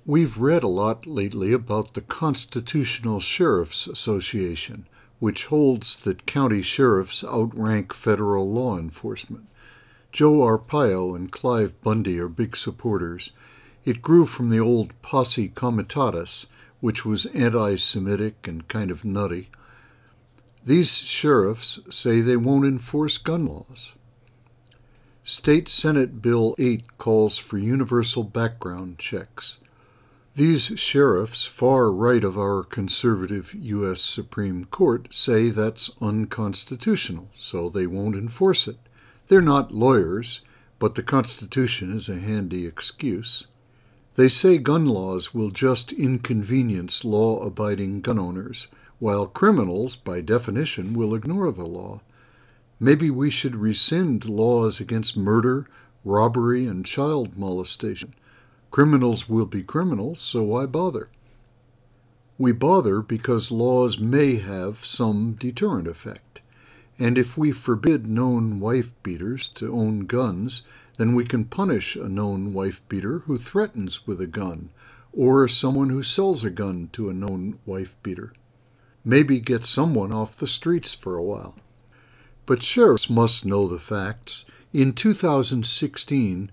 We've read a lot lately about the Constitutional Sheriffs Association, which holds that county sheriffs outrank federal law enforcement. Joe Arpaio and Clive Bundy are big supporters. It grew from the old Posse Comitatus, which was anti-Semitic and kind of nutty. These sheriffs say they won't enforce gun laws. State Senate Bill 8 calls for universal background checks. These sheriffs, far right of our conservative U.S. Supreme Court, say that's unconstitutional, so they won't enforce it. They're not lawyers, but the Constitution is a handy excuse. They say gun laws will just inconvenience law-abiding gun owners, while criminals, by definition, will ignore the law. Maybe we should rescind laws against murder, robbery, and child molestation. Criminals will be criminals, so why bother? We bother because laws may have some deterrent effect. And if we forbid known wife-beaters to own guns, then we can punish a known wife-beater who threatens with a gun, or someone who sells a gun to a known wife-beater. Maybe get someone off the streets for a while. But sheriffs must know the facts. In 2016,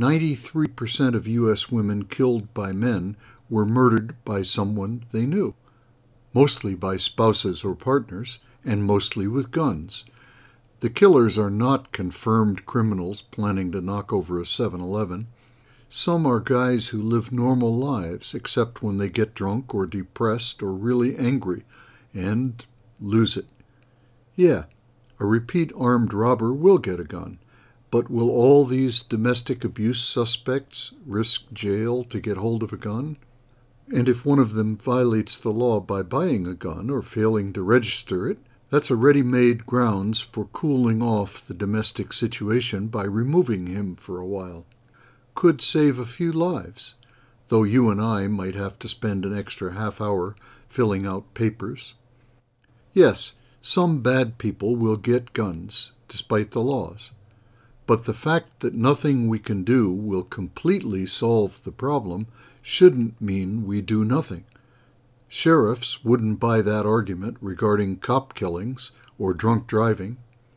93% of U.S. women killed by men were murdered by someone they knew, mostly by spouses or partners, and mostly with guns. The killers are not confirmed criminals planning to knock over a 7-Eleven. Some are guys who live normal lives, except when they get drunk or depressed or really angry, and lose it. Yeah, a repeat armed robber will get a gun, but will all these domestic abuse suspects risk jail to get hold of a gun? And if one of them violates the law by buying a gun or failing to register it, that's a ready-made grounds for cooling off the domestic situation by removing him for a while. Could save a few lives, though you and I might have to spend an extra half hour filling out papers. Yes, some bad people will get guns, despite the laws. But the fact that nothing we can do will completely solve the problem shouldn't mean we do nothing. Sheriffs wouldn't buy that argument regarding cop killings or drunk driving.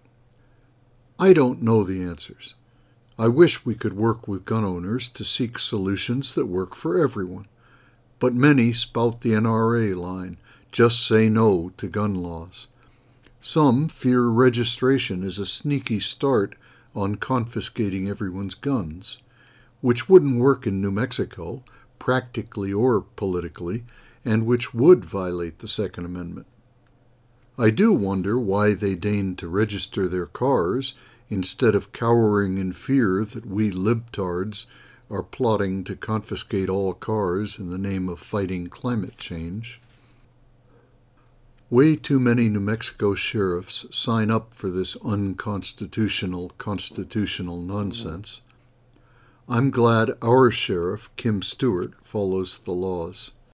I don't know the answers. I wish we could work with gun owners to seek solutions that work for everyone. But many spout the NRA line, just say no to gun laws. Some fear registration is a sneaky start on confiscating everyone's guns, which wouldn't work in New Mexico, practically or politically, and which would violate the Second Amendment. I do wonder why they deign to register their cars instead of cowering in fear that we libtards are plotting to confiscate all cars in the name of fighting climate change. Way too many New Mexico sheriffs sign up for this unconstitutional constitutional nonsense. I'm glad our sheriff, Kim Stewart, follows the laws.